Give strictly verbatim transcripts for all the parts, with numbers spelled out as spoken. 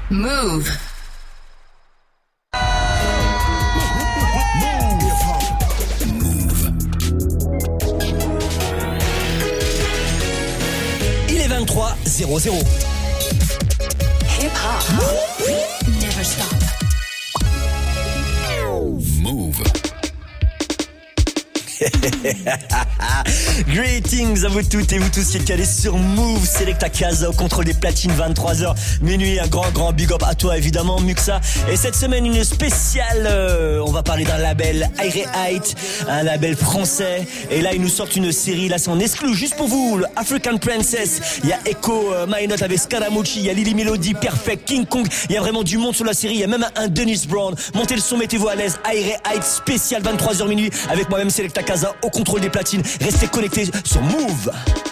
Move. vingt-trois zéro zéro. Hip hop. Never stop. Move. Greetings à vous toutes et vous tous qui êtes calés sur Move. Selecta Casa au contrôle des platines, vingt-trois heures minuit. Un grand grand big up à toi évidemment Muxa. Et cette semaine une spéciale euh, on va parler d'un label Aire Height, un label français. Et là ils nous sortent une série, là c'est en exclu juste pour vous, le African Princess. Il y a Echo, euh, My Note avec Scaramucci, il y a Lily Melody, Perfect, King Kong. Il y a vraiment du monde sur la série, il y a même un Dennis Brown. Montez le son, mettez-vous à l'aise. Aire Height spécial vingt-trois heures minuit avec moi-même Selecta Casa au contrôle des platines. Restez connectés sur Move.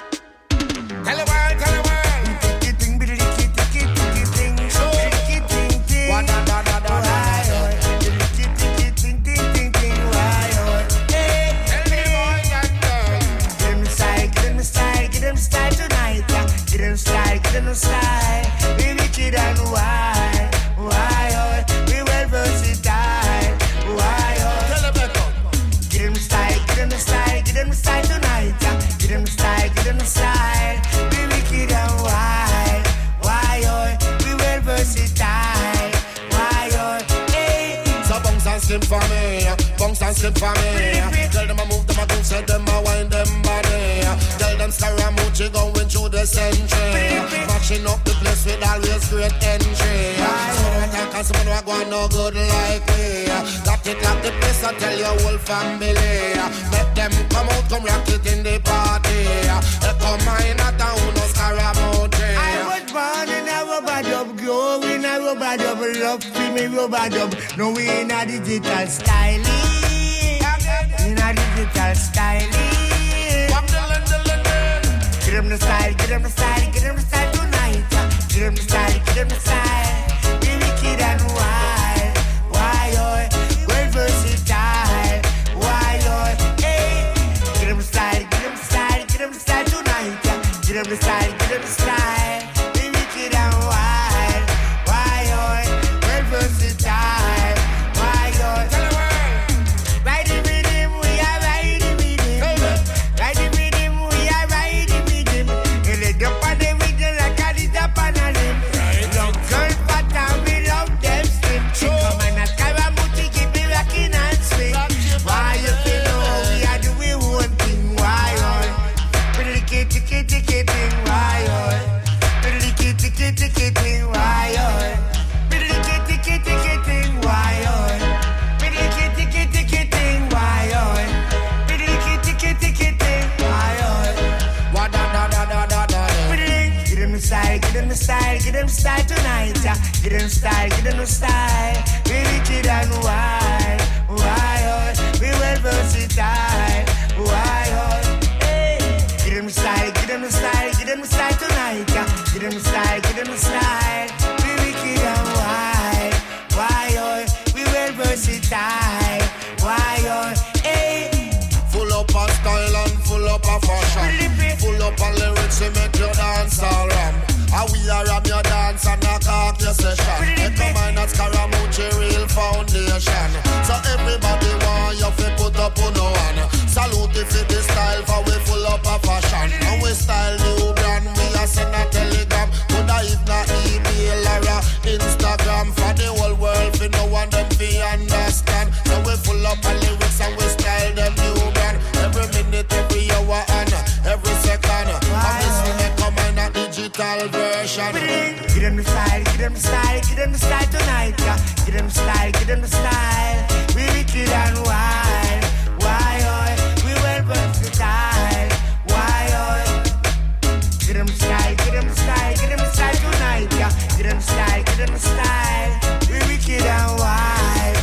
For me, bounce and skip for me. Tell them I move them, I do say them I wind them body. Tell them Scaramucci going through the century, matching up the place with always great entry. So don't attack us when we go no good like we. Got it like the place I tell your whole family. Make them come out, come rock it in the party. They come in a town, no Scaramucci. I was born in a rubber dub, growing a rubber dub, love for me rubber dub. No we in a digital styling, in a digital styling. Get them the style, get them the style, get them the style tonight. Get them the style, get them the style. Be wicked and wild, wild, well versatile, wild. Hey, get them the style, get them the style, get them the style tonight. Get them the style, get them the style. Be wicked and wild, wild, well versatile, wild. Ride the rhythm, we are riding rhythm. Ride the rhythm, we are riding rhythm. And let up on the rhythm like a lit up on a limb. Long girl fat and we love them slim. Come on, a Scaramucci, keep me rocking and swing. Why you feel know we are doing one thing? Why on? Pretty kitty kitty kitty, why on? Pretty kitty kitty kitty, why on? Pretty kitty kitty kitty, why on? Pretty kitty kitty kitty, why on? Pretty kitty kitty kitty, why on? Wa da da da da da da. Get them the style, get them the style, get them style tonight. Yeah. Get them style, get them the style. We wicked and wild, wild. We well versatile, wild. Hey. Get them the style, get them the style, get them the style tonight. Yeah. Get them the style, get them the style. We wicked and wild, wild. We well versatile, wild. Hey. Full up of style and full up of fashion. Full up of lyrics to make your dance all ram. How we are ram your dance and knock off your session. Make no mind that Scaramucci real foundation. So everybody want you to put up on one. Salute if it is style for we full up of fashion. And we style new brand, we a send a telegram. Could I if not email or a Instagram. For the whole world fi no one them fi understand. So we full up of lyrics and we style them new brand. Every minute, every hour and every second. And this we make come in a digital version. Get them the style, get them the style, get them the style tonight. Yeah. Get them the style, get them the style. We wicked and wild, wild. We well versatile, wild. Get them the style, get them the style, get them the style tonight. Yeah. Get them the style, get them the style. We wicked and wild,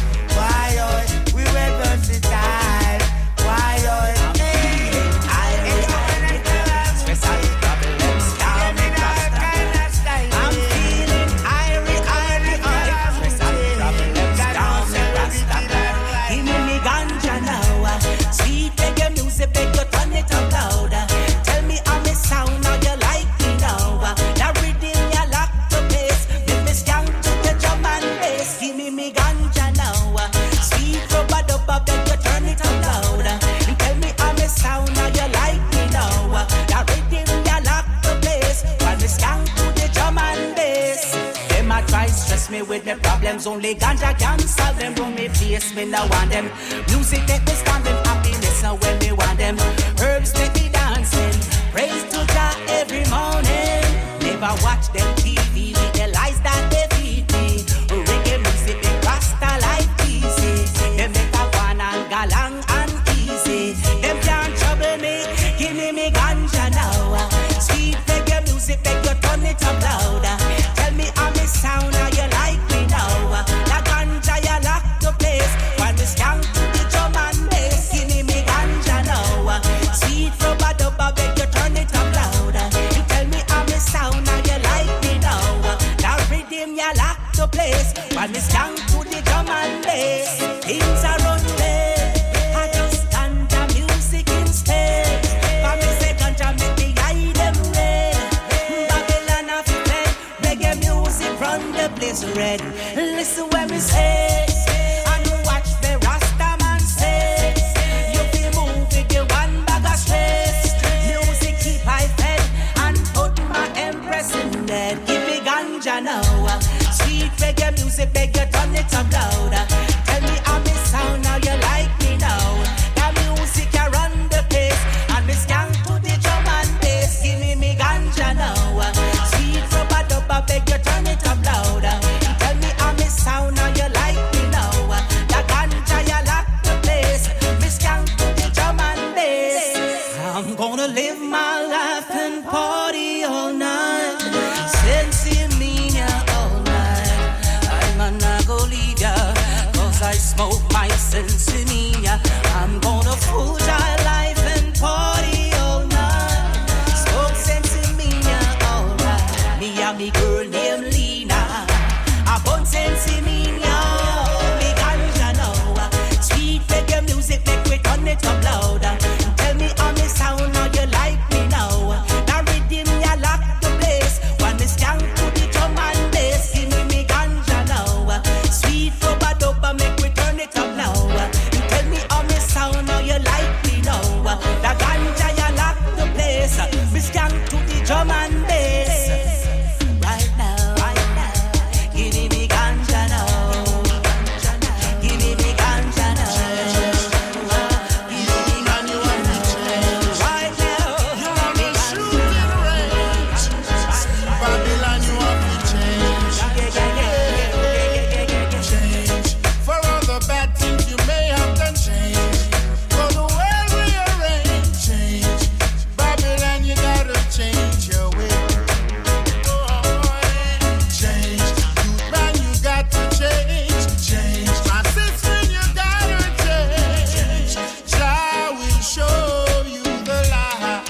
wild. We well versatile, wild. Hey, I am special problems. I'm feeling irie, irie, irie. Special problems down the rasta. Give me ganja now. Sweet reggae music, beg you turn it up louder. Tell me how me sound, how you like me now. That rhythm face me with the problems. Only ganja can solve them. Don't me face me, no want them. Music make me stand them happiness now when me want them. Herbs make me dancing. Praise to Jah every morning. Never watch them T V with the lies that they feed me. Reggae music make Rasta life easy. Them make a one and galang and easy. Them can't trouble me. Give me me ganja now. Sweet reggae music make you turn it up louder. Tell me how me sound, how you like me now. La ganja you lock the place. While me skank to the drum and bass. Give me me ganja now. Sweet rubber dubber make you turn it up louder. Tell me how me sound, how you like me now. That rhythm you lock the place. While me skank to the drum and bass. Things are run late. I just ganja music instead. For me say ganja make me eye them red. Babylon of play. Reggae music run the place red. Listen when me say. And watch the Rasta man say. You be move with the one bag of stress. Music keep I fed. And put my empress in there. Give me ganja now. Sweet reggae music make you turn it up louder. Tell me how me sound, how you like me now. That music you run the place. And me skank to the drum and bass. Give me me ganja now. Sweet rubber dubber make you turn it up louder. Tell me how me sound, how you like me now. That ganja you lock the place. Me skank to the drum and bass. I'm gonna live my life and party all night. Sensimania all night. I'm not gonna leave ya, cause I smoke my sensimania. I'm gonna fool your life and party all night. Smoke sensimania all night. Me and me girl named Lena. I bun sensimania. Me ganja now. Sweet reggae music make we turn it up louder. Tell me how me sound, how you like me now. That rhythm ya lock the place. When me skank to the drum and bass. Give me me ganja now. Sweet rubber dubber make we turn it up now. Tell me how me sound, how you like me now. That ganja ya lock the place. Me skank to the drum and bass. Right now, right now. Give me me ganja now. Give me me ganja now. Give me me ganja now. Right now. You're on the shooting range. Babylon, you have to change. Change. For all the bad things you may have done, change. For the world rearrange, change. Babylon, you gotta change your way. Change. Youth man, you got to change. Change. My sister, you gotta change. Jah will show you the light.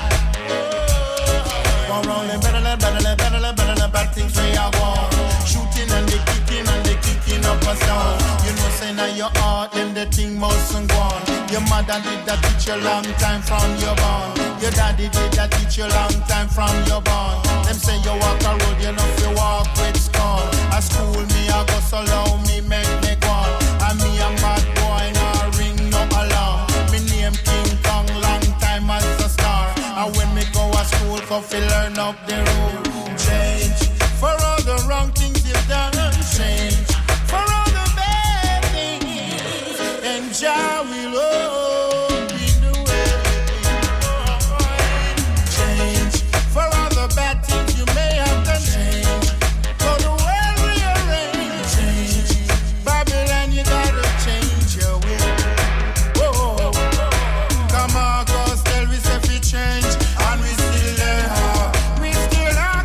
One rolling better than better than better than better than bad things we are born. Shooting and they kicking and they kicking up a sound. You know, say now your heart, them the thing mustn't go on. Your mother did that teach you long time from your born. Your daddy did that teach you long time from your born. Them say you walk a road, you know you walk with scorn. At school me I go so low, me make me go on. And me a mad boy, now ring no alarm. Me name King Kong, long time as a star. And when me go to school, come fi learn up the road. Change for all the wrong things you've done. Change for all the bad things. And Jah will open the way. Change for all the bad things you may have done. Change for the world rearrange. Change Babylon, you gotta change your way. Whoa, come on, cause tell we say we change, and we still there. We still are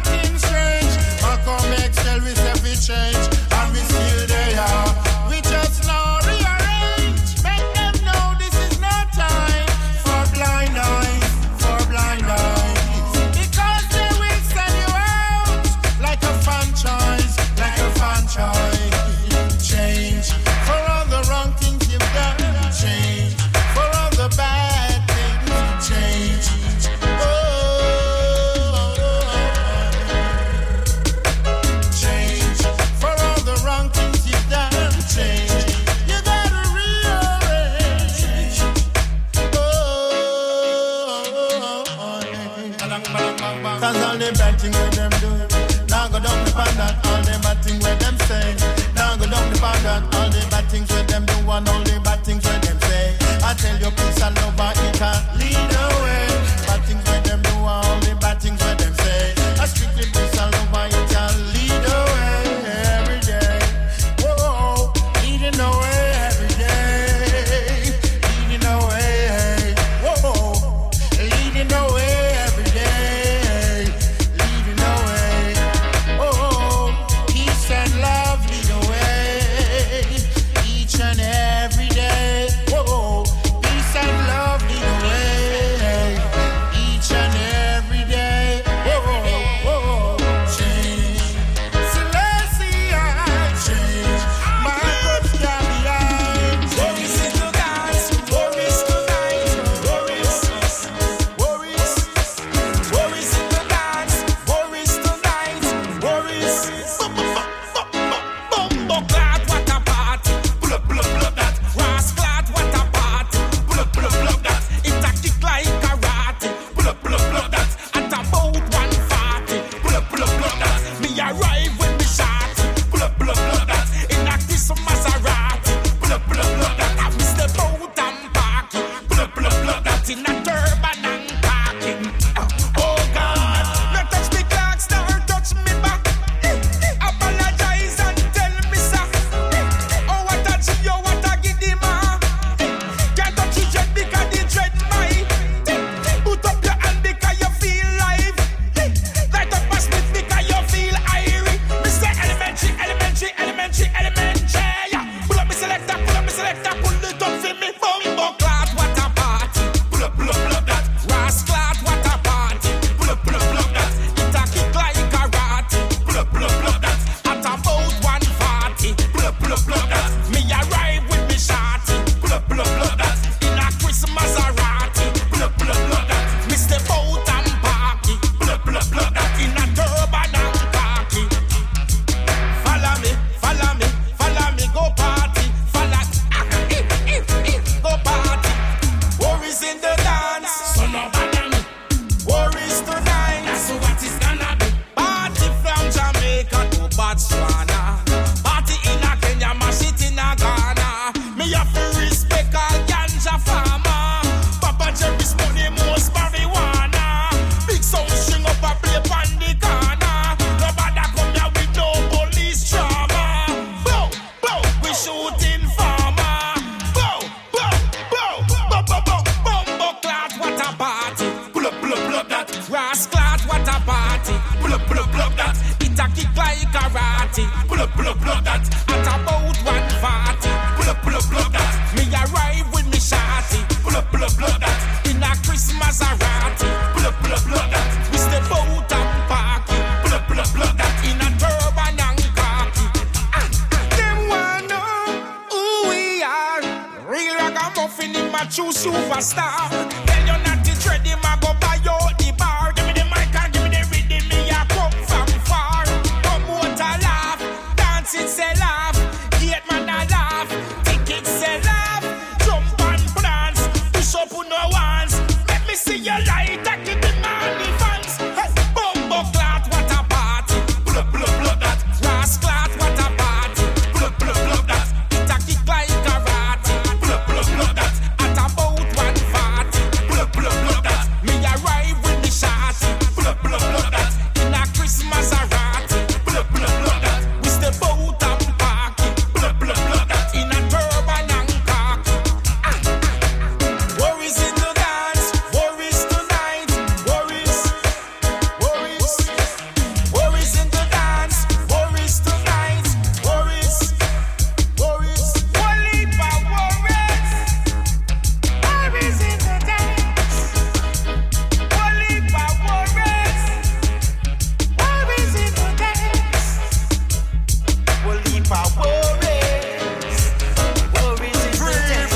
Me arrive with me shot. Pull up, pull up, pull up that. In a this Maserati. Pull up, pull up, pull up that. I miss the boat and parking. Pull up, pull up, pull up that. In a turban and parking. Oh God, no touch me clocks, don't touch me back. Apologize and tell me so. Oh what a G, oh what a giddy man. Can't touch you dread because the dread mine. Put up your hand because you feel live. Light up a split because you feel irie. Me say elementary, elementary, elementary, elementary. Yeah. Pull up me selector, pull up me selector, pull it up for me. Bumbo clot, what a party. Pull up, pull up, pull up that. Ras clot, what a party. Pull up, pull up, pull up that. It a kick like karate. Pull up, pull up, pull up that. At about one forty. Pull up, pull up, pull up that. Me arrive with me shotty. Pull up, pull up, pull up that. In a Christmas Maserati. Pull up, pull up, pull up that. Me step out and parky. Pull up, pull up, pull up that. In a turban and khaki. Follow me, follow me, follow me, go party. Follow, ah, eh, eh, eh, go party. Worries in the dance, son of a gun. Worries tonight, that's what it's gonna be. Party from Jamaica to Botswana. Party in a Kenya, mash it in a Ghana. Me have to respect all ganja farmer. Papa Jerry's money, most marijuana. Big sound string up a play on the corner. Nobody come here with no police trauma. Bow, bow, we shooting farmer. Bow, bow, bow, bow, bow, bow, bumbo clot, what a party. Pull up, pull up, pull up that. Ras clot, what a party. Pull up, pull up, pull up that. It a kick like karate. Pull up, pull up, pull up that. At about one forty. Pull up, pull up, pull up that. Me arrive with me shotty. Pull up, pull up, pull up that. In a Christmas Maserati. Pull up, pull up, pull up that. We step out and parky. Pull up, pull up, pull up that. In a turban and khaki. Ah, them wanna know who we are. Real ragamuffin in my true superstar. Tell you not to dread him, I go buy you the bar. Give me the mic and give me the rhythm, me a come from far. Come out a laugh, dance it say laugh. Gate man a laugh, tickets say laugh. Jump and dance, push up on no ones. Let me see your light, I keep the money fans. Hey, bumbo clot, what a party. Pull up, pull up, pull up that. Ras clot, what a party. Pull up, pull up, pull up that. It a kick like karate. Pull up, pull up, pull up that. At about one forty. Pull up, pull up, pull up that. Me arrive with me shotty. Pull up, pull up, pull up that. In a Christmas Maserati. Pull up, pull up, pull up that. We step out and parky. Pull up, pull up, pull up that. In a turban and khaki. Ah, ah. Worries in the dance, worries tonight, worries, worries, worries in the dance, worries tonight, worries, worries. One leap of worries, worries in the dance. One leap of worries, worries in the dance. One leap of worries, worries in the dance.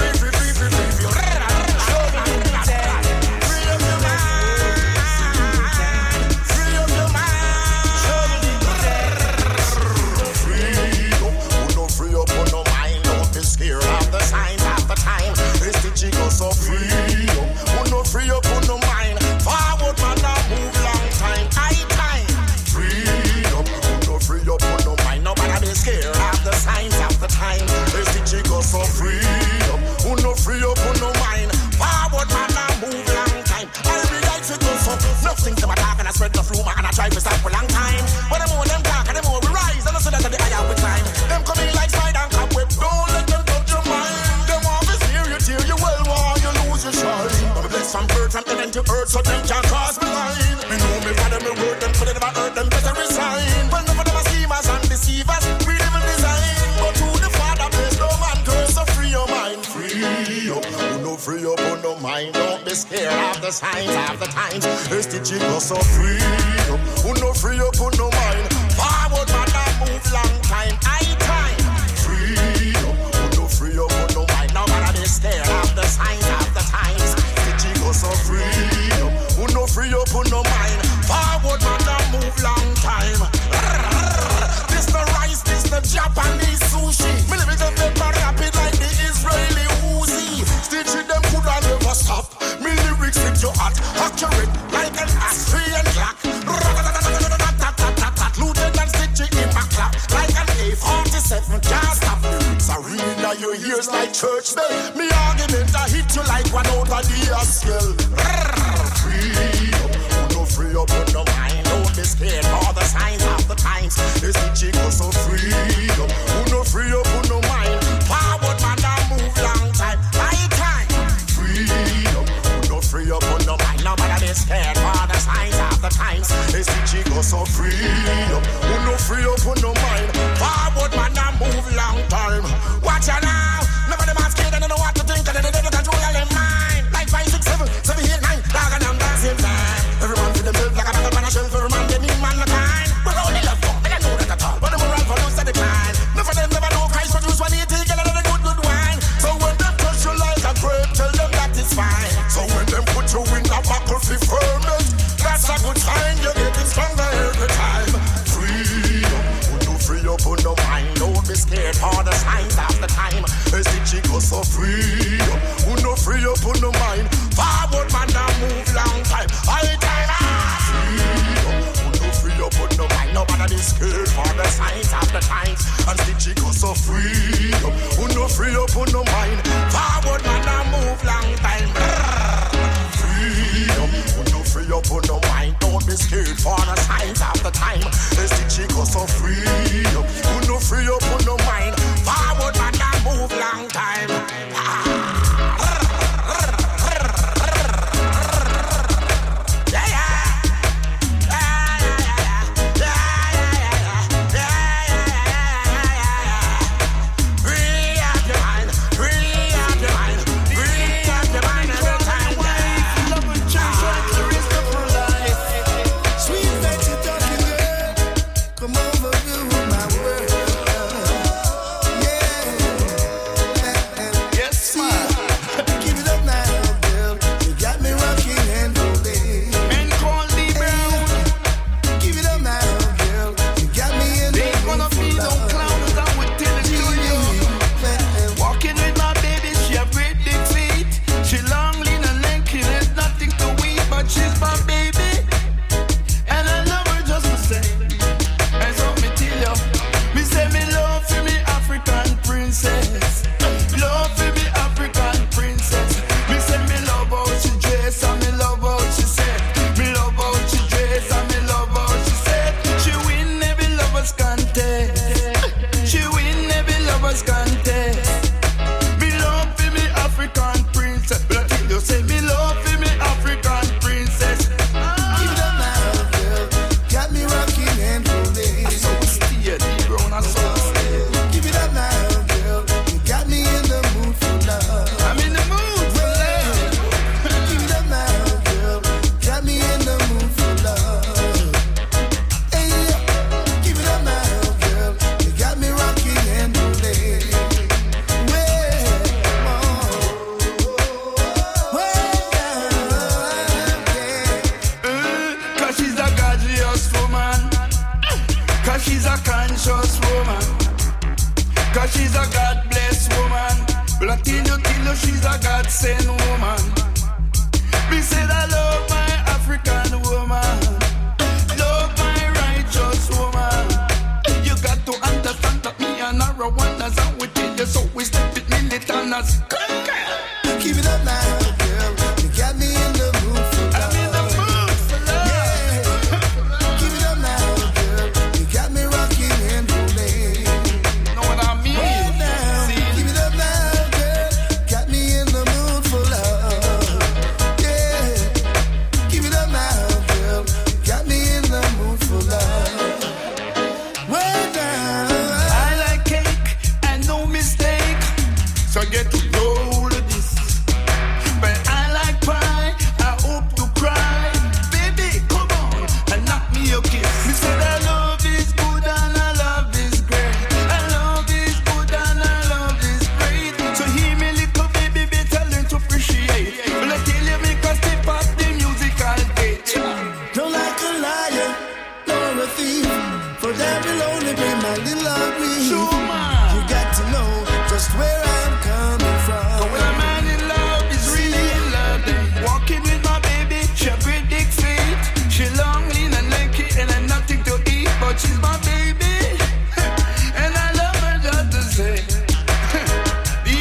Freedom, who no free up on no mind, don't be scared of the signs of the time. It's the chico so freedom, who no free up on no mind. Forward man, now move long time, high time. Freedom, who no free up on no mind, nobody be scared of the signs of the time. It's the chico so freedom, who no free up on no mind. Forward man, now move long time. I'll be like to go so nothing to my talk and I spread the rumor and I try to stop for a long time. But the more them talk and the more we rise, and I see that the higher we climb. Them coming like spider and cobweb, don't let them touch your mind. Them want to steer you till you well while you lose your shine. I'm blessed from birth from heaven to earth so them can't cross me line. Me know me father, me word them, so they never hurt them, better resign. When the them are schemers and deceivers, we live in design. But to the Father, bless no man, curse so free your mind. Free up, who no free up, who no mind, don't be scared of the signs of the times. It's the chico so free up, who no free up, who no mind. Forward man, I move long time, high time. Free up, who no free up, who no mind, nobody be scared of the signs of the times. The chico so free up, who no free up, who no mind. Forward man, I move long time. This the rice, this the Japanese sushi. Me live it up paper rapid like the Israeli Uzi. Stitching them could I never stop. Me lyrics hit you hot, accurate like an Austrian clock. your ears like church bell. Me argument I hit you like one out of the askel. Freedom, who no free up on no mind. Don't be scared for the signs of the times. It's the chico so freedom, who no free up on no mind. Forward man that move long time, high time. Freedom, who no free up on no mind. Nobody be scared for the signs of the times. It's the chico so freedom, who no free up on no mind. Forward man that move long time. Watch out now, nobody man scared and they know what to think and they never control their mind. Like five, six, seven, seven, eight, nine, dog and I'm dancing time. Everyone feel themselves like a bag on a shelf. Every man they need man the kind. We're only love for, and I know that at all. But the moral for those that decline. None of them never know Christ produce when he take another good, good wine. So when them touch you like a grape, tell them that it's fine. So when them put you in a buckle for ferment, that's a good sign. You're getting stronger every time. Freedom, when you free up on the mind, don't be scared for the signs of the time. As the chico so freedom, when you free up on the mind, forward man now move long time. High time, ah! Freedom, when you free up on the mind, nobody is scared for the signs of the times. And the chico so freedom, when you free up on the mind, forward man now move long time. Freedom, when you free up on the mind, don't be scared for the signs of the time. As the chico so freedom, when you free up on the mind, forward man now move long time. She's my baby, and I love her just to say.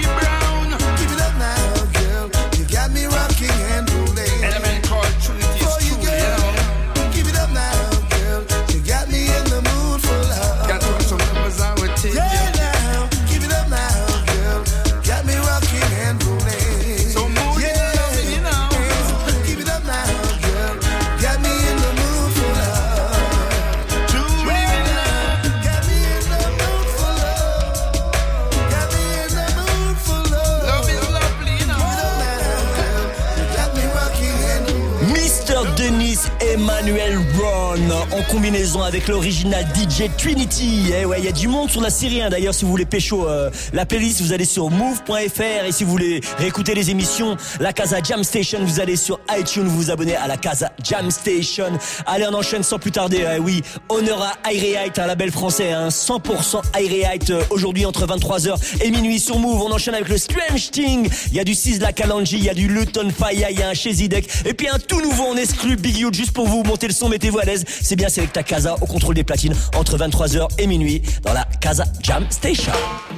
Emmanuel Ron en combinaison avec l'original D J Trinity. Eh ouais, il y a du monde sur la série. Hein. D'ailleurs, si vous voulez pécho euh, la playlist, vous allez sur move point f r, et si vous voulez réécouter les émissions, la Casa Jam Station, vous allez sur iTunes, vous vous abonnez à la Casa Jam Station. Allez, on enchaîne sans plus tarder. Eh oui, honneur à Iréite, un label français, hein, cent pour cent Iréite. Euh, aujourd'hui entre vingt-trois heures et minuit sur Move. On enchaîne avec le Strange Thing. Il y a du Sizzla Kalonji, il y a du Luton Faya, il y a un chez Zidek, et puis un tout nouveau, on exclut Big Youth juste pour vous. Montez le son, mettez-vous à l'aise. C'est bien Selecta Casa au contrôle des platines entre vingt-trois heures et minuit dans la Casa Jam Station.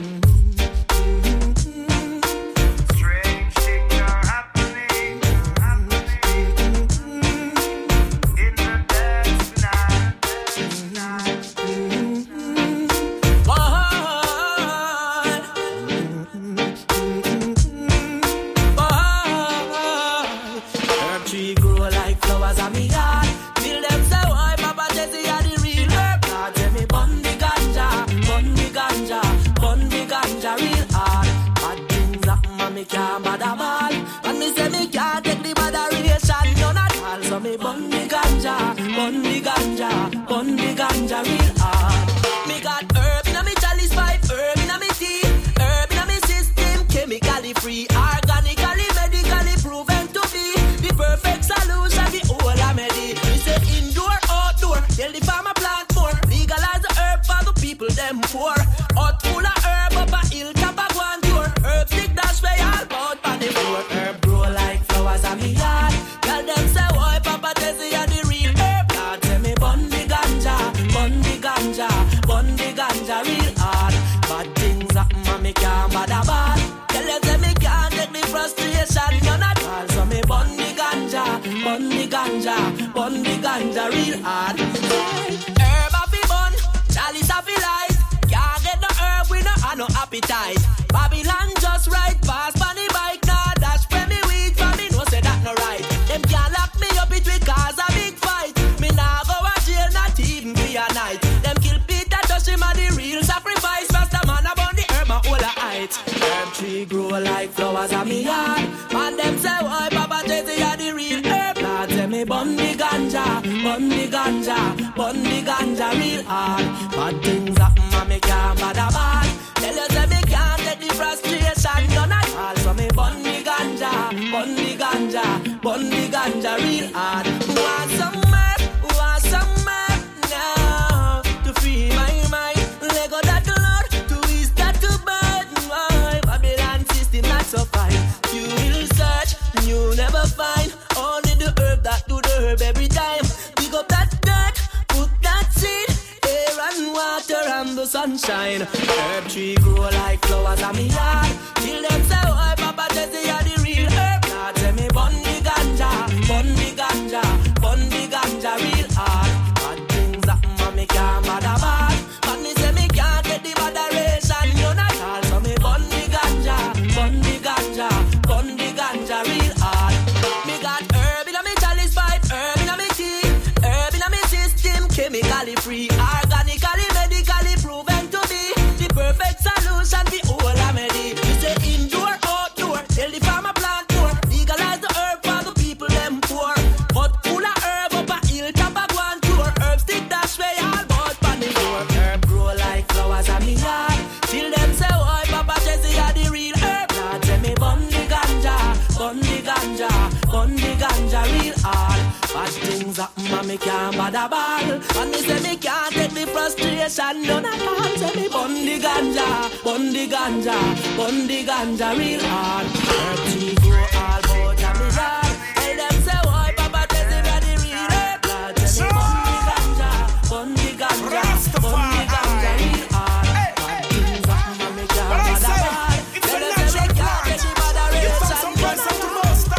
Sunshine, herb tree grow like flowers on me yard. Till them say, oh, Papa Jesse, you're the real herb. Now tell me, bun the ganja, bun the ganja, bun the ganja real hard. Bad things happen, and me can't bother bad. But me say me can't get the moderation, you not all. So me bun the ganja, bun the ganja, bun the ganja real hard. Me got herb in a me chalice pipe, herb in a me tea, herb in a me system, chemically free, organically, medically proven to be the perfect solution for all remedy. We say indoor, outdoor, tell the farmer plant more. Legalize the herb for the people them poor. But full of herb up a hill top a go and tour. Herb stick dash way all about pan the floor. Herb grow like flowers on me yard. Till them say, oh, Papa Jesse are the real herb. Now tell me bun the ganja, bun the ganja, bun the ganja real hard. Bad things happen and me can't bother ball. And me say me can't take the frustration none at all. Say me bun the ganja, bun the ganja, bun the ganja real hard. Herb tea grow all about a me yard. Tell them say, why Papa tell them you're the real herb. Lord, tell me bun the ganja, bun the ganja, bun the ganja real hard. Bad things happen and me can't bother ball. Tell them say me can't take the moderation none at all.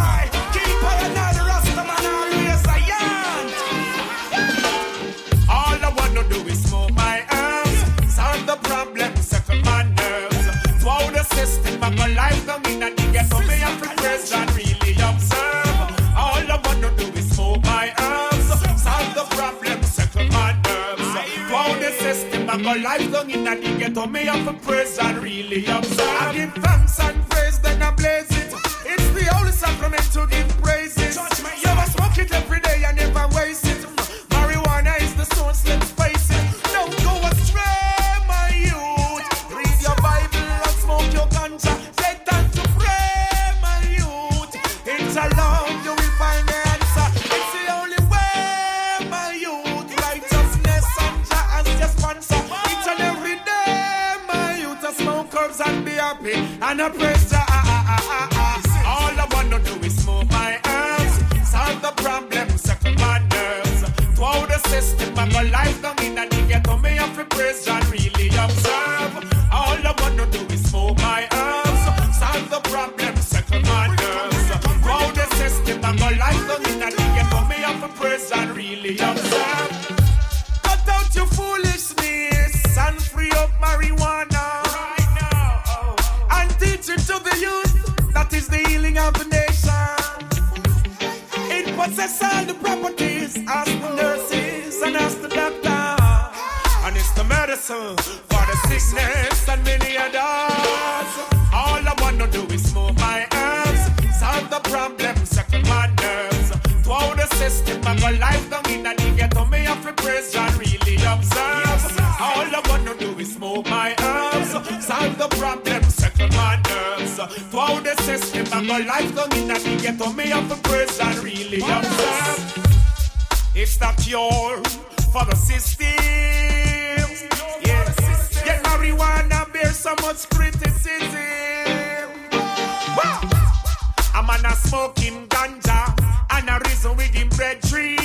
Life down in a digger, so me have to praise and really observe. All I wanna do is smoke my herbs, solve the problem, settle my nerves. Wow, the system, I got life down in a digger, so me have to praise and really observe. I give thanks and praise, then I blaze it. It's the only sacrament to give praises. You must smoke it every day and never waste it. and I praise Jah. All I wanna do is move my arms, solve the problem, settle my nerves. Throughout the system, I got life down in and you get on me up for praise Jah, really observe. All I wanna do is move my arms, solve the problem, settle my nerves. Throughout the system, I got life down in and you get on me up for praise Jah, really observe. Cut out your foolishness and free up marijuana right now, oh. And teach it to the youth. That is the healing of the nation. It possesses all the properties, ask the nurses and ask the doctor. And it's the medicine for the sickness and many others. All I wanna do is move my arms, solve the problem, settle my nerves. Throughout the system, I got life down in and you get on me up for praise Jah, really observe. All I wanna do is move my arms, solve the problem, settle my nerves. Throughout the system, I got life down in and you get on me up for praise Jah, really observe. It's the cure for the system. Yes, yet marijuana bears so much criticism. Wow. A man a smoking ganja and a reason with him bread tree.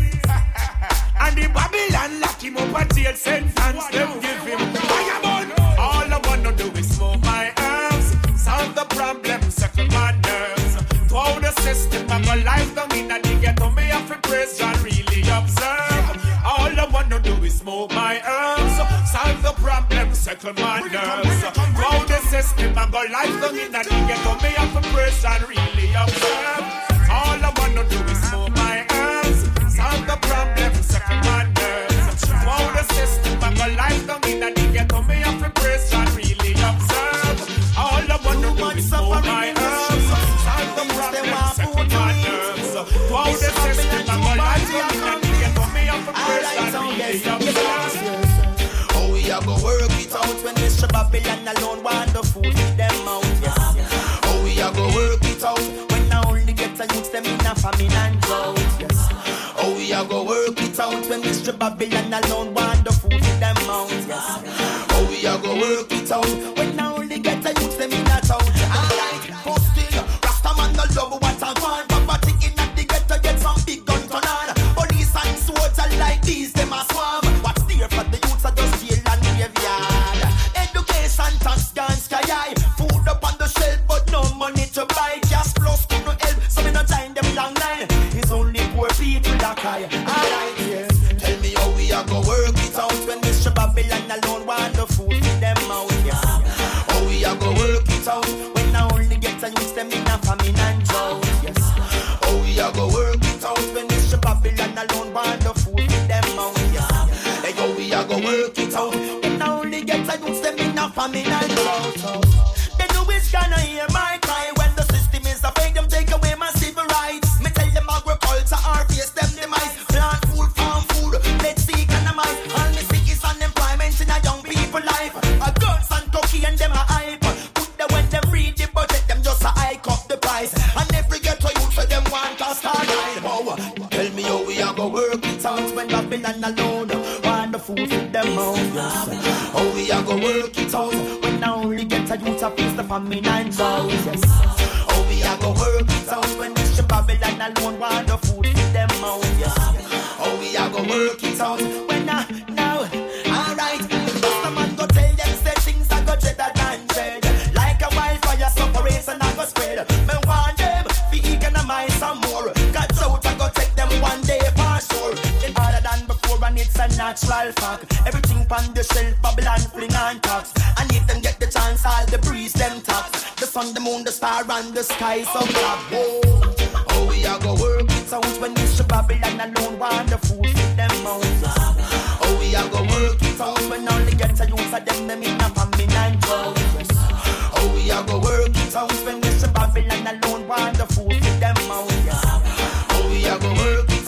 And the Babylon lock him up a jail sentence. Them give him fireball. All I wanna do is move my arms, solve the problem, settle my nerves. Throughout the system, I got life down in and you get on me up for praise Jah, really observe. All I wanna do is move my arms, solve the problem, settle my nerves. Throughout the system, I got life down in and you get on me up for praise Jah, really observe. All I wanna do is move my arms, solve the problem, settle my nerves. Throughout the system, I got life down in and you get on me up for praise Jah, really observe. All I wanna do is move my arms, solve the problem, settle my nerves. Throughout the system, I got life down in and you get on me up for praise Jah, really observe. Oh, we are go work it out when Mister Babylon alone want the food with them out, yes. Oh, we are go work it out when I only get to use them in a famine and drought, yes. Oh, we are go work it out when Mister Babylon alone want the food with them out, yes. Oh, we are go work it out when I only get to use them in a town. Alright, but still, Rastaman no love what I want. Poverty in the ghetto get some big gun turn on. Police and soldiers like these, them a swarm. What's there for the youths are just jail and graveyard. Education tax gone sky high. Food up on the shelf but no money to buy. Gas plus to no help, so me no join them long line. It's only poor people that cry. Alright, yes. Tell me how we are go work it out when Mister Babylon alone want the food with them out, yes. How we are go work it out when I only get to use them in a famine and drought, yes. How we are go work it out when Mister Babylon alone want the food with them out, yes. Hey, how we are go work it out when I only get to use them in a famine and drought. They know it's gonna hear my cry when the system is a fake, them take away my civil rights. Me tell them agriculture or face them demise. Plant food, farm food, let's see economize. All me see is unemployment in a young people life. A guns and turkey and them a hype. Put them when them read the budget, them just a hike up the price. And every ghetto youth for them want to start right. Oh, tell me how we are go work it out when Babylon alone want the food with them out, yes. How we are go work it out when I only get a youth to face the famine and drought, yes. How we are go work it out when Mister Babylon alone want the food with them out, yes. How we are go work it out when I now, alright. Master man go tell them say things I go dread and dread. Like a wildfire separation I go spread. Me want them fi economize some more. Catch out I go take them one day for sure. Then harder than before and it's a natural fact. Everything on the shelf Babylon fling and tax. And if them get the chance all the breeze them tax. The sun, the moon, the star and the sky some top. Oh, oh we are go work it out when Mister Babylon alone want the food with them out, yes. Oh we are go work it out when only get a use of them them in a famine and drought, yes. Oh we are go work it out when Mister Babylon alone want the food with them out, yes. Oh we are go work it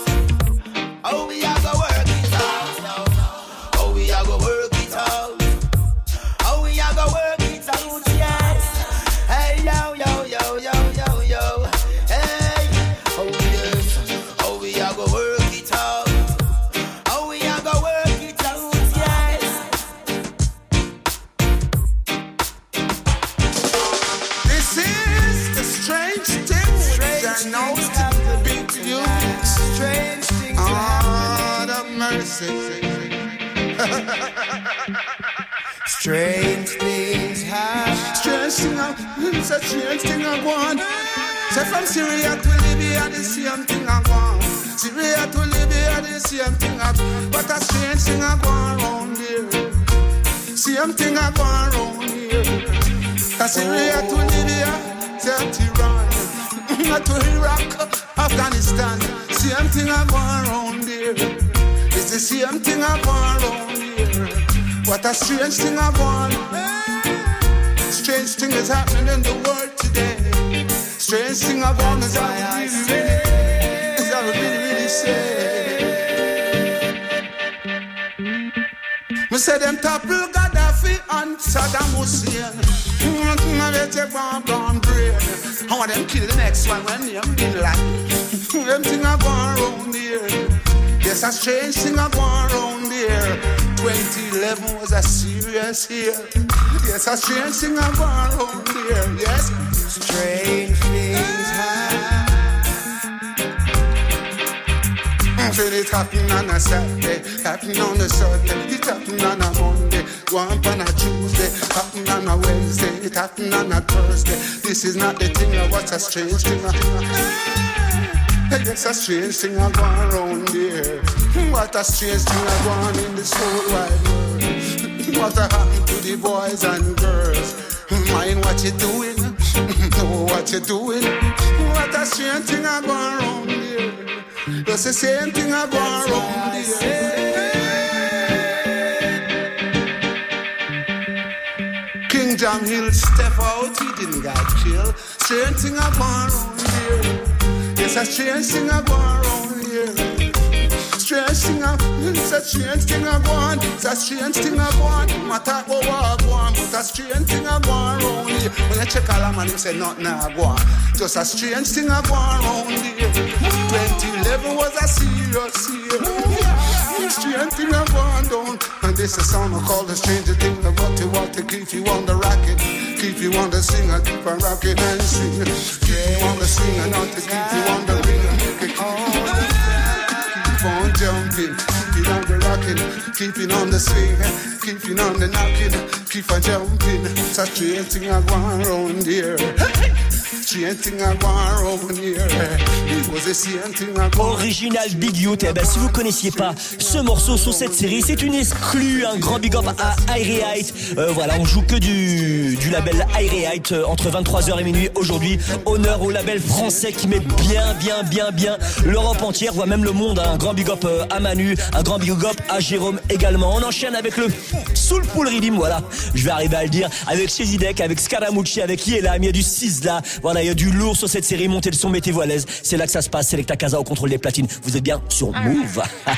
out. Oh we are go work it out. Oh we are go work it out. Oh we are go work it out, yes. Hey yo yo yo yo yo yo. Hey, oh yes. Oh we are go work it out. Oh we are go work it out, yes. Strange things happen. Strange thing a, it's a strange thing a go on. Say from Syria to Libya, the same thing a go on. Syria to Libya, the same thing a go on. But a strange thing a go on round here. Same thing a go on round here. A Syria to Libya, say to Iran. Not to Iraq, Afghanistan. Same thing a go on round here. It's the same thing a go on round here. What a strange thing a go on. Strange thing is happening in the world today. Strange thing a go on is how we really, really, is how we really, really say. Me say them topple Gaddafi and Saddam Hussein. I bet you bomb bomb brain. I want them kill the next one when them Bin Laden. Them thing a go on round here. Yes, a strange thing a go on round here. twenty eleven was a serious year. Yes, a strange thing a go on round here. Yes, Strange things happen. Feel it happen on a Saturday, happen on a Sunday, it happen on a Monday, go on on a Tuesday, happen on a Wednesday, it happen on a Thursday. This is not the thing of what's a strange thing. It's a strange thing I go around here. What a strange thing I go on in this whole wide world. What a happened to the boys and girls? Mind what you doing, know what you doing. What a strange thing I go around here. It's the same thing I go around here. King John Hill step out, he didn't get killed. Strange thing I go around here. It's a strange thing I go around here. Strange thing I, it's a strange thing I go on. It's a strange thing I go on. Matter what I go on, but a strange thing I go around here. When you check all a man, him say nothing I go on. Just a strange thing I go around here. twenty eleven was a serious year. Strange thing I go on down. And this is song I call the stranger thing. About to what to keep you on the rocket. Keep you on the singer, keep on rocking and singing. Keep you on the singer, not to keep you on the ringer. Keep on jumping, keep it on the rocking, keep it on the swing, keep it on the knocking, keep on jumping. It's a strange thing I go around here. Strange thing I go around here. It was a strange thing I go. Original Big Youth. Eh ben, si vous connaissiez pas ce morceau sur cette série, c'est une exclue. Un grand big up à Irie Height. Euh, voilà, on joue que du, du label Irie Height euh, entre vingt-trois heures et minuit aujourd'hui. Honneur au label français qui met bien, bien, bien, bien l'Europe entière, voire même le monde. Un grand big up euh, à Manu, un grand big up à Jérôme également. On enchaîne avec le Soul Pool Rhythm, voilà. Je vais arriver à le dire. Avec Chezidek, avec Scaramucci, avec Yelam. Il y a du Sizzla. Voilà, il y a du lourd sur cette série. Montez le son, mettez-vous à l'aise. C'est là que ça se passe. Selecta Casa au contrôle des platines. Vous êtes bien sur Move.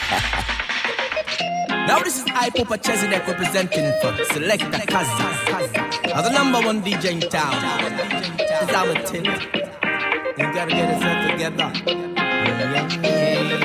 Now this is iPopa Chezidek representing for Selecta Casa. As the number one D J in town. It's our tin. You gotta get yourself together. Yeah, yeah.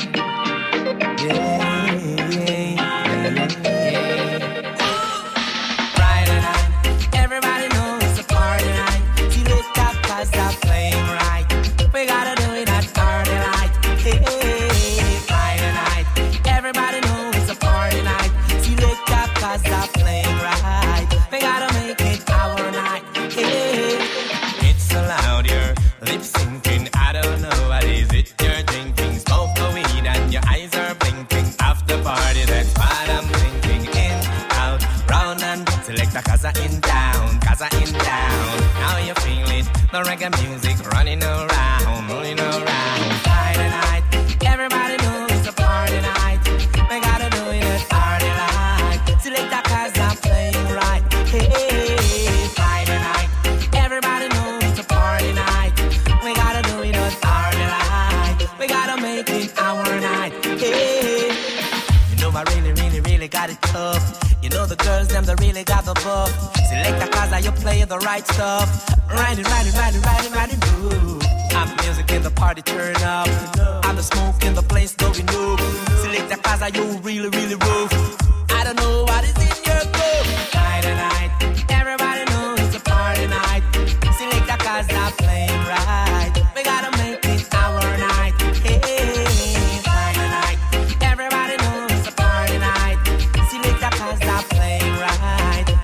Yeah, yeah, yeah. Friday night, everybody knows it's a party night. Selecta Casa playing right. We gotta do it at party night. Hey, Friday night, everybody knows it's a party night. Selecta Casa playing right. We gotta make it our night. Hey, it's so loud, your lip syncing. I don't know what is it you're drinking. Smoke the weed and your eyes are blinking. After party, that's what I'm thinking. In, out, round and Selecta Casa in town, Casa in town. Now you feel it, the reggae music running around, rolling around. Friday night, everybody knows it's a party night. We gotta do it at party night. Selecta Casa playing right. Hey, Friday night, everybody knows it's a party night. We gotta do it at party night. We gotta make it our night. Hey, you know I really, really, really got it tough. You know the girls, them, they really got the buff. Selecta Casa, you play the right stuff. Riding, riding, riding, riding, riding, ooh. I'm music in the party, turn up. I'm the smoke in the place, going noob. Selecta Casa, you really, really roof. I don't know what is in your group. Friday night, everybody knows it's a party night. Selecta Casa playing right. We gotta make it our night. Hey, Friday night, everybody knows it's a party night. Selecta Casa playing right.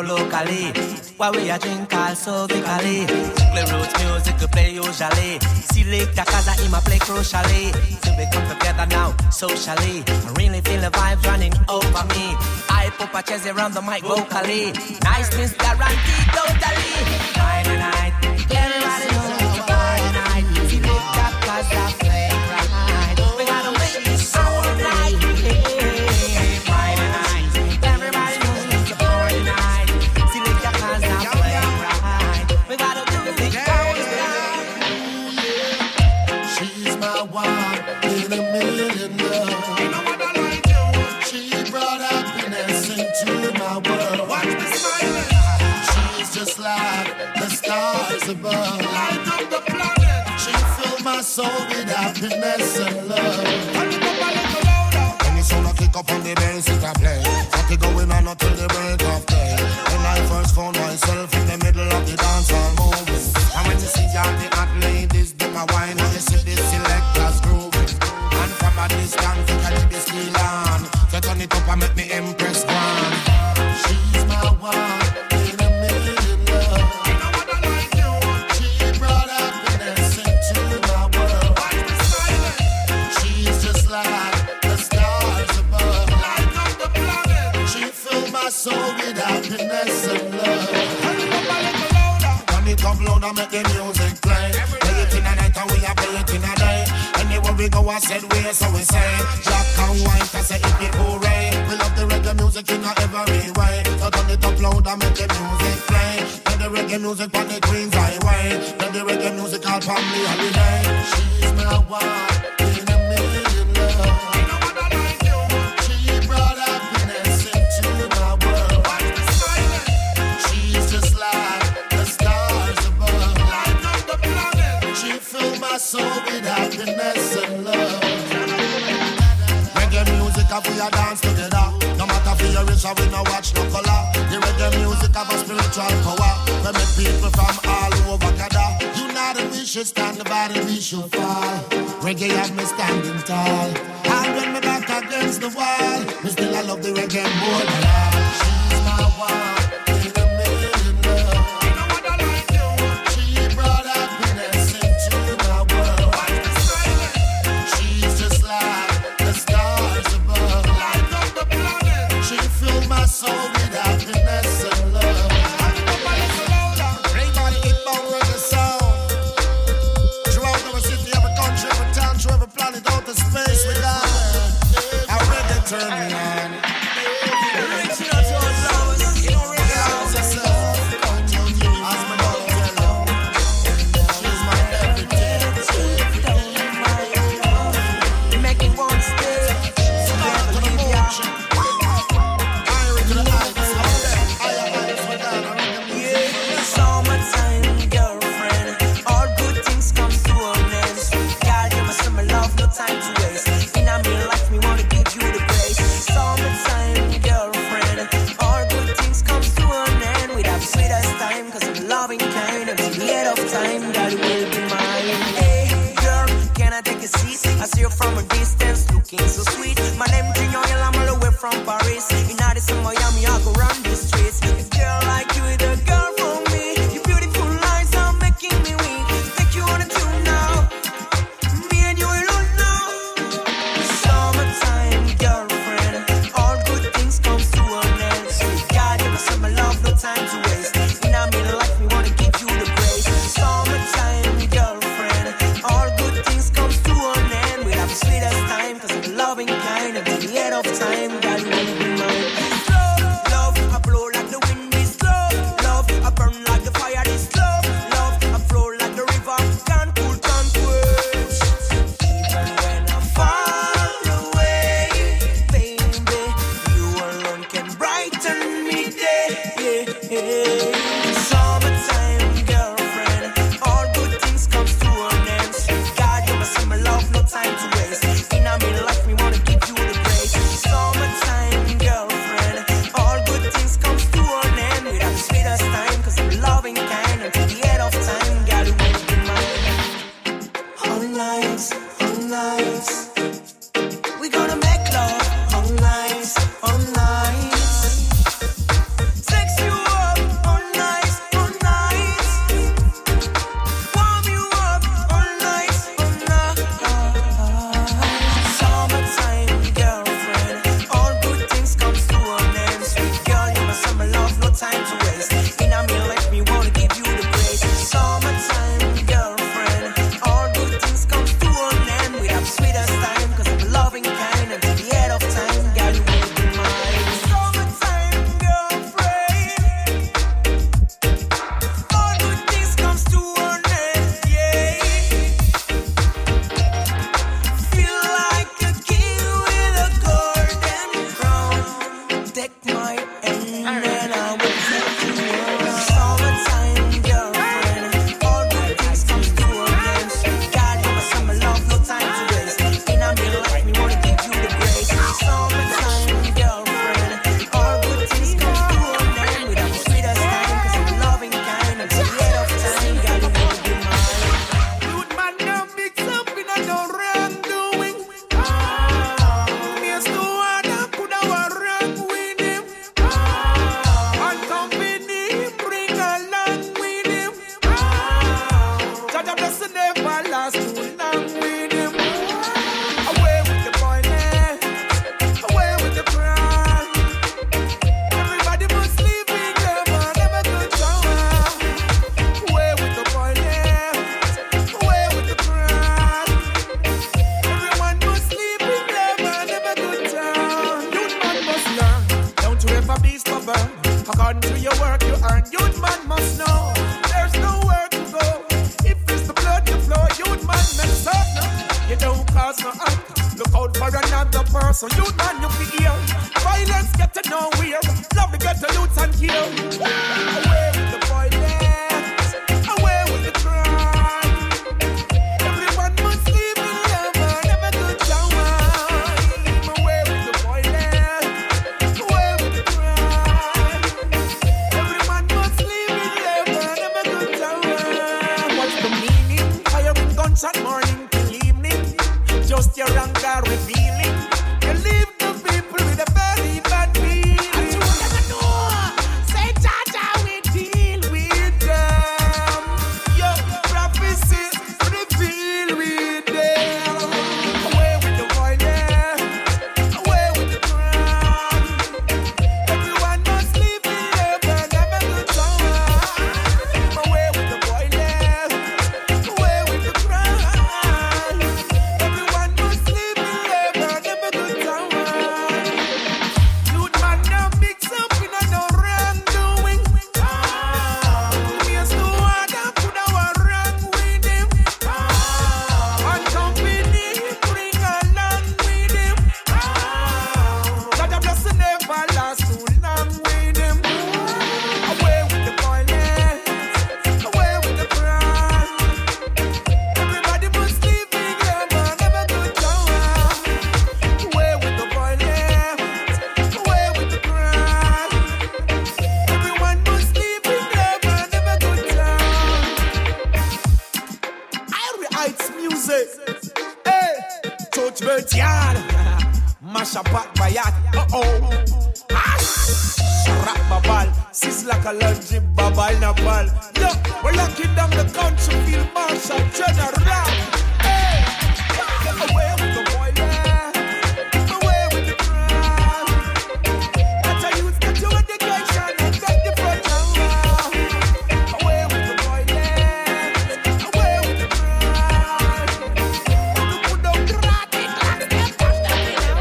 locally. While we a drink also vically. Play roots music we play usually. Select the casa in my play crucially. Till we come together now socially. I really feel the vibes running over me. I pop a chest around the mic vocally. Niceness guaranteed totally. Friday night, everybody knows Friday night. Select the casa play right. We gotta make this all night. Friday night, everybody knows it's a Friday night. Select the casa play right. We gotta do this all night. She's my one in a million love. She brought happiness into my world. Watch me smiling. She's just like the stars above. Light up the planet. She filled my soul with happiness and love. When the sound kick up on the bass, it a play. Got it going on until the break of day. When I first found myself in the middle of the dance hall moving. And when you see all the hot ladies, them a wine, and you see the selectors grooving. And from a distance, you can hear the steel on. So turn it up and make me impress one. She's my one in a million love. She brought happiness into my world. She's just like the stars above. Light up the planet. She filled my soul with happiness and love. Turn it up loud and make the music play. Play it in the night and we a play it in the day. Anywhere we go, I said we, so we say black and white, I say it be hooray. We love the reggae music in every way. So turn it up loud and make the music play. Let the reggae music on the Queen's Highway. Let the reggae music all family holiday. She's my one in a million love. She brought happiness into my world. She's just like the stars above. Light up the planet. She filled my soul with happiness and love. Reggae music have we a dance together. No matter if you're rich or we no watch no color. The reggae music have a spiritual power. We make people from all over gather. United we should stand, divided we should fall. Reggae have me standing tall. And when me back against the wall, me still I love the reggae more than all. She's my one in a million love. She brought happiness into my world. She's just like the stars above. Light up the planet. She filled my soul with happiness and love. Everybody get bound with the sound. Throughout our city, every country, every town, through every planet, out of space, we got a reggae turn me on. From a distance, looking so sweet. My name is Junior, I'm all the way from Paris. In Addison, Miami, I go run the streets. A girl like you is a girl for me. Your beautiful eyes are making me weak. Take you on a tune now. Me and you alone now. Summertime, girlfriend. All good things come to an end. So God, give me some love, no time to waste. In our middle life, we wanna give you the grace. Summertime, girlfriend. All good things come to an end. Sweetest time, cause I'm loving kind. Until the end of time, God will be mine. Love, love, I blow like the wind, this love. Love, I burn like the fire, this love. Love, I flow like the river, can't cool, can't quench. Even when I'm far away, baby, you alone can brighten me day. Yeah, yeah. Summertime, girlfriend, all good things come to an end. God, you must see my love, no time to waste. In our middle life, we wanna give you the grace. Summertime. country you work, you earn. Youth man must know there's nowhere to go. If it's the blood you flow, youth man makes up. You don't cause no act. Look out for another person. Youth man, you feel violence get to nowhere. Love to get to youth and kill. Away with the violence, away with the crime. Everyone must live in love and never go down. Away with the violence, away with the crime. Everyone must live in love and never go down. What's the meaning? Firing guns at morning till evening. Just your anger revealing. You leave the people with a very bad feeling. And you never know. Say, Jaja, we deal with them. Your prophecy, we deal with them. Away with the violence, away with the crime. Everyone must live in love and never go down. Away with the violence, away with the crime. Everyone must live in love and never go down. Youth man now mix up in a no wrongdoing. Here's no other put our wrong with him. And company bring along with him. God a blessing never last too long with him. Away with the violence, away with the crime. Everybody must live in love and never go down. Away with the violence, away with the crime. Everyone must live in love and never go down. Irie Heights music. Hey, touch bird yard. Mash up back by yard. Uh oh. Rap babal. Sizzle like a lungy babal na ball. Yo, we're locking down the country. Field Marshal General. Hey, away with the violence, away with the crime. Let your youth get your education and get the front line. Away with the violence, away with the crime. You put up the rocket, let's get off the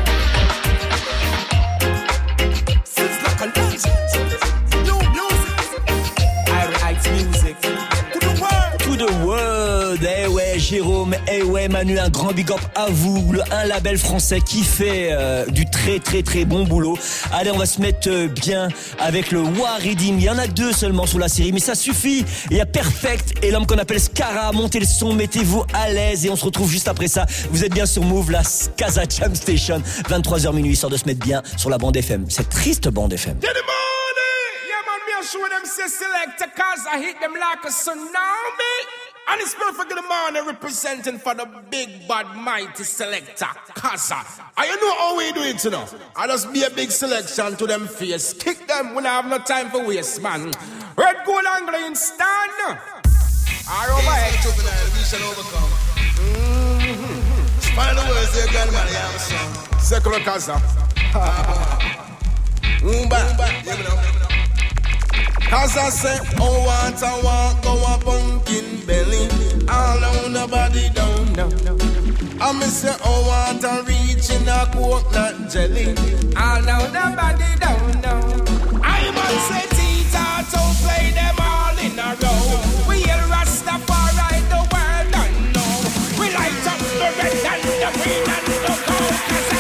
field. Since like a lunch, new music, Irie Heights music. To the world. To the world, eh ouais Jérôme, eh ouais Manu, un grand big up à vous, le, un label français qui fait euh, du très très très bon boulot. Allez, on va se mettre euh, bien avec le Waridim, il y en a deux seulement sur la série, mais ça suffit. Il y a Perfect et l'homme qu'on appelle Scara, montez le son, mettez-vous à l'aise et on se retrouve juste après ça. Vous êtes bien sur Move, la Casa Jam Station, vingt-trois heures minuit, histoire de se mettre bien sur la bande F M, cette triste bande F M. Get them on it! Yeah, man, me a show them say selector cause I hit them like a tsunami. And it's perfect in the morning representing for the big bad mighty selector Kaza. And you know how we do it, you know? I just be a big selection to them face. Kick them when I have no time for waste, man. Red, gold, and green, stand. All over here. Juvenile, we shall overcome. Mm-hmm. Find the words there, grandma, I have a song. Secular Kaza. Oomba, yeah, me know. Cause I say, Oh, want I want go a pumpkin belly. All know nobody don't know. I me say, oh, want I reach in a coconut jelly. I know nobody don't know. I must say, Tita, don't play them all in a row. We hear Rastafari, the world don't know. We light up the red and the green and the gold.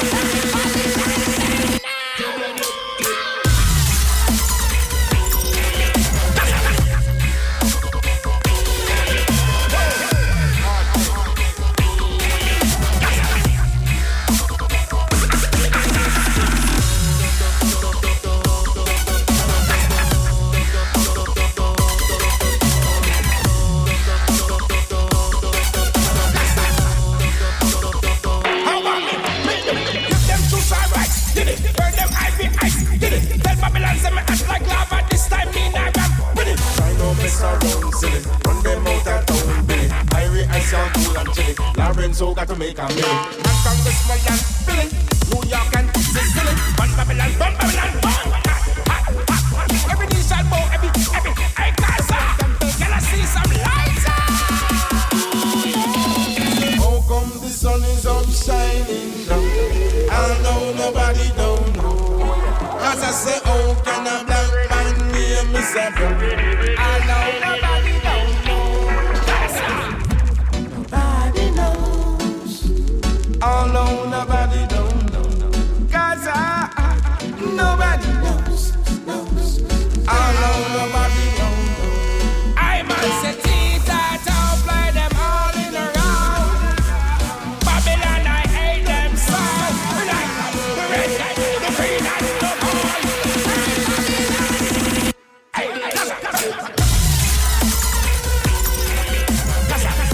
So got to make a million. And Congressman Billy, New York and Sicily, Bun Babylon, Bun Babylon, Bun. Every knee shall bow, every, every, every Gaza. Can I see some lights? How come the sun is up shining now? I know nobody don't know. As I say, oh, can a black man yourself. I know nobody don't know. Nobody knows. Oh no, nobody don't know. Cause I, nobody knows. knows. Oh no, nobody don't know. I must say things that don't play them all in a row. Babylon, I hate them so. Like the red light, the green light, the gold. Hey, Gaza, Gaza. Gaza, Gaza.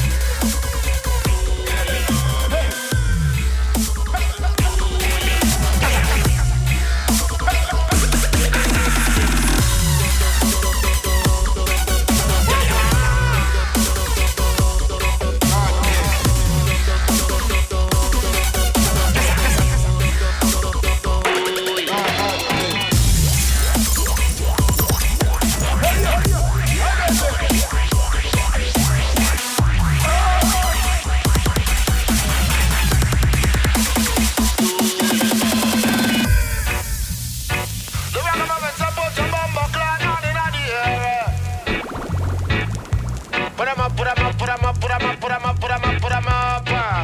Put 'em up, put 'em up, put 'em up, put 'em up, put 'em up, put 'em up, put 'em up.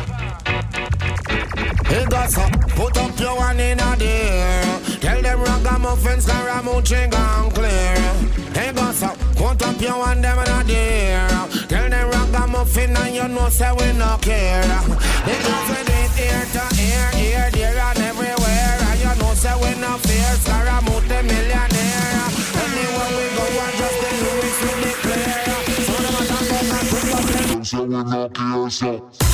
Hey, Gaza, put up your one in a deer. Tell them ragamuffins can Ramucci gone clear. Hey, Gaza, put up your one them in a deer. Tell them ragamuffin and you know say we no care. Because we did ear to ear, ear, there and everywhere. And you know say we no fear, Scaramucci millionaire. Anywhere we go and just the lyrics we declare. So them a talk about that quick up them. So we no care, so.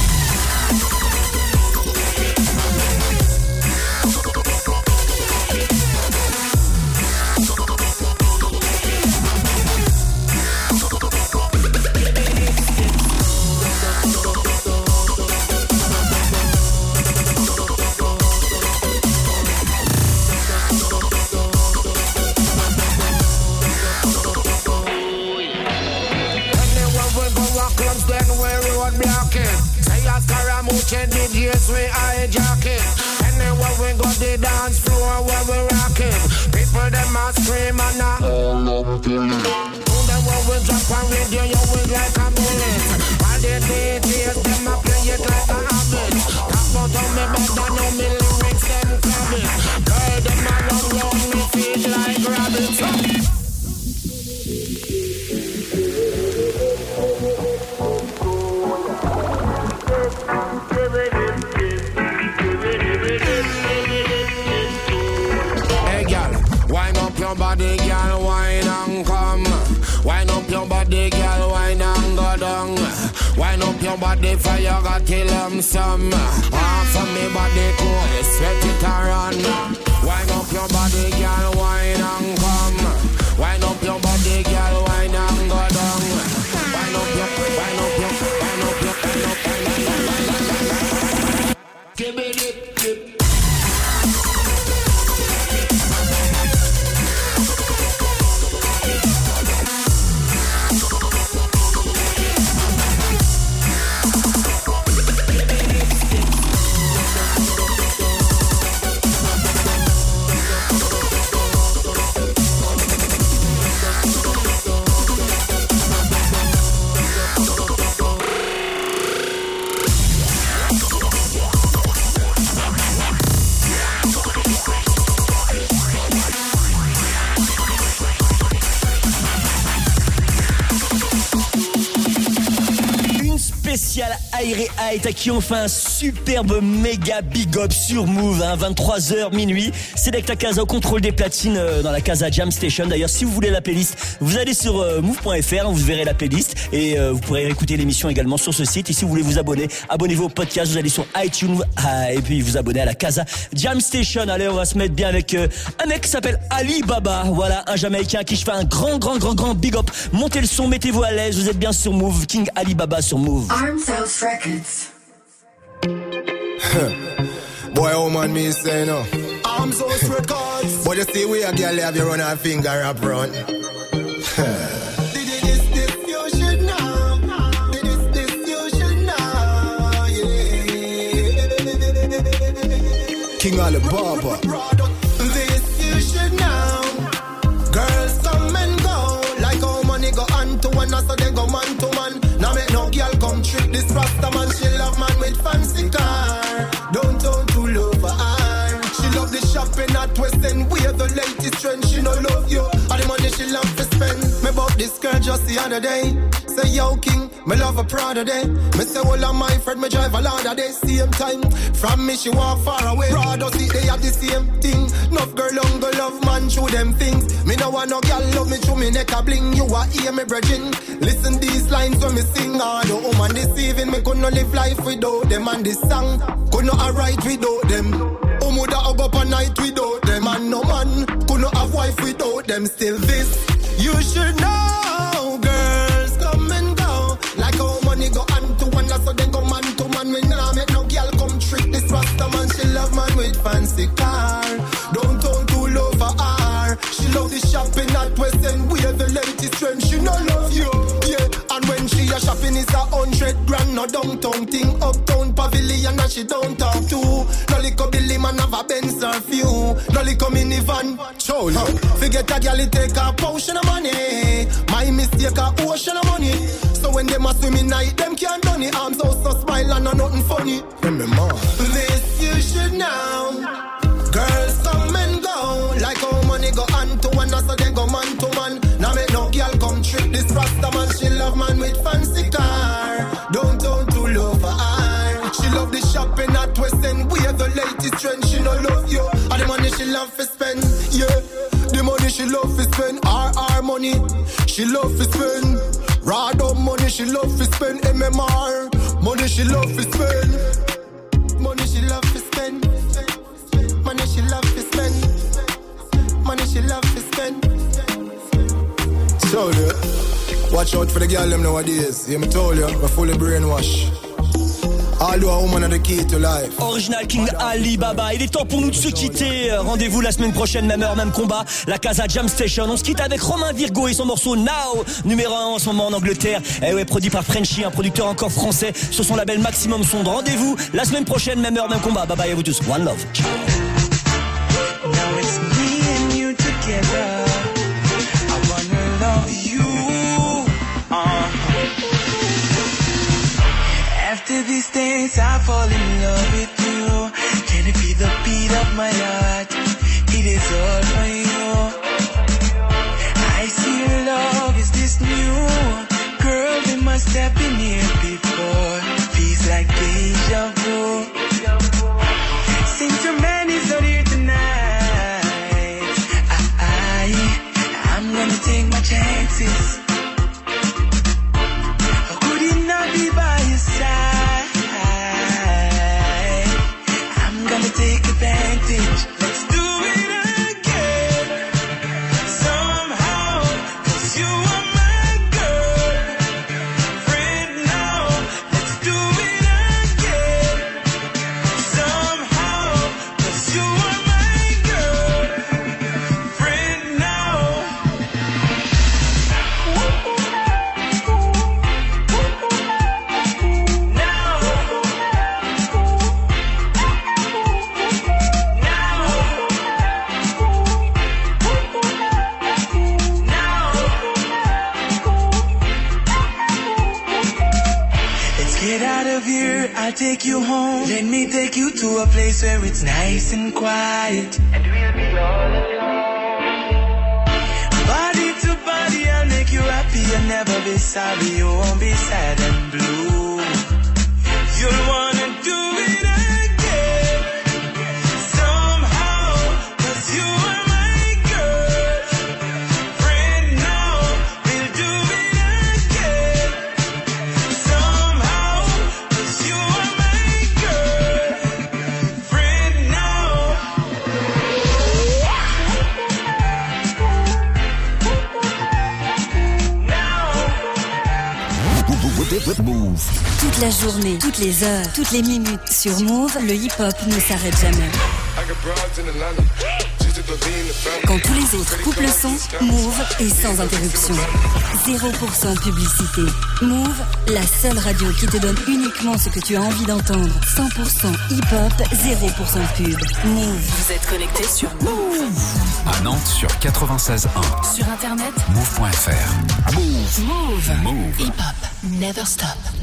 The years we hijack it. Anywhere we go the dance floor where we rock it. People them a scream and a all over the land. Do them when we drop on radio, you will like a bullet. All the D Js them a play it like a habit. Talk about how me bad and how me lyrics them grab it. Girl them a run round me feet like rabbits. Your body, girl, wine and come. Wine up your body, girl, wine and go down. Wine up your body for you got till them some. Half of me body cold, sweat it around. Wine up your body, girl, wine and come. Wine up your body, girl, wine and go down. Wine up your, wine up your, wine up your, wine up, wine up, wine up, wine up. Give me the clip. Spécial Aire Height à qui on fait un superbe méga big up sur Move, hein, vingt-trois heures minuit. Selecta Casa au contrôle des platines euh, dans la Casa Jam Station. D'ailleurs, si vous voulez la playlist, vous allez sur euh, move point f r, vous verrez la playlist et euh, vous pourrez écouter l'émission également sur ce site. Et si vous voulez vous abonner, abonnez-vous au podcast, vous allez sur iTunes ah, et puis vous abonnez à la Casa Jam Station. Allez, on va se mettre bien avec euh, un mec qui s'appelle Ali Baba. Voilà, un Jamaïcain à qui je fais un grand, grand, grand, grand big up. Montez le son, mettez-vous à l'aise, vous êtes bien sur Move. King Ali Baba sur Move. Arms House Records. Boy, oh man, me say no. Arms House Records. But you see, we a girl have you run her finger up front. King Ali Baba. This you should know. Girls come and shopping at West End, wear the latest trend. She no love you, all the money she love to spend. Me bought this girl just the other day. Say yo king, me love a Prada day. Me say well I'm my friend, me drive a lot of day. Same time, from me she walk far away. Prada see they have the same thing. Enough girl long go love man show them things. Me no want no girl love me through me neck a bling. You a hear me brethren. Listen these lines when me sing. All the woman deceiving me could not live life without them. And this song could not write without them. Who would have up a night without them? And no man could not have wife without them. Still this you should know, girls come and go. Like how money go hand to one, so then go man to man. We nah make no girl come trick this rasta man. She love man with fancy car. Don't turn too low for her. She love the shopping at West End, wear the latest trend. She no love you, yeah. And when she a shopping is a hundred grand, no downtown thing, uptown pavilion, and she don't talk to. No lick up Billy man have a Benz or few. No lick up minivan. Show you. Forget a girl it take a potion of money. My mistake a ocean of money. So when them a swim in night, them can't done it. Arms out so smile and no nothing funny. Remember this you should know. Girls come and go. Like how money go hand to one, so they go man to man. Now make no girl come trick this rasta man. She love man with fancy car. Don't turn too low for her. She love the shopping at West End, wear the latest trend. She no love you, all the money she love to spend. Yeah, the money she love to spend. R R money, she love to spend. Rado money she love to spend. M M R money she love to spend. Money she love to spend. Money she love to spend. Money she love to spend. So yeah, watch out for the girl them nowadays. Yeah, me told you, we're fully brainwashed. Original King Ali Baba. Il est temps pour nous de se quitter. Rendez-vous la semaine prochaine, même heure, même combat. La Casa Jam Station. On se quitte avec Romain Virgo et son morceau Now, numéro un en ce moment en Angleterre. Et ouais, produit par Frenchy, un producteur encore français, sur son label Maximum Sound. Rendez-vous la semaine prochaine, même heure, même combat. Bye bye à vous tous. One love. Now it's me and you together. I wanna love you. Uh. After these days I fall in love with you. Can it be the beat of my heart? It is all for you. I see love is this new. Girl, we must have been here before. Feels like deja vu. Since your man is not here tonight, I, I, I'm gonna take my chances. Could it not be by your side? I'm gonna take advantage. Let's do it again. Somehow, 'cause you are my girl. Friend now, let's do it again. Somehow, 'cause you are my girl. Friend now. Get out of here, I'll take you home. Let me take you to a place where it's nice and quiet. And we'll be all alone. Body to body, I'll make you happy and never be sorry. You won't be sad and blue. You'll wanna do it again. Somehow, 'cause you are my girl. Friend now, we'll do it again. Somehow, 'cause you are my girl. Friend now. Move. Toute la journée, toutes les heures, toutes les minutes sur Move, le hip-hop ne s'arrête jamais. Quand tous les autres coupent le son, Move est sans interruption. zéro pour cent publicité. Move, la seule radio qui te donne uniquement ce que tu as envie d'entendre. cent pour cent hip-hop, zéro pour cent pub. Move. Vous êtes connecté sur Move. À Nantes sur quatre-vingt-seize un. Sur internet, move point f r. Move. Move. Move. Hip-hop, never stop.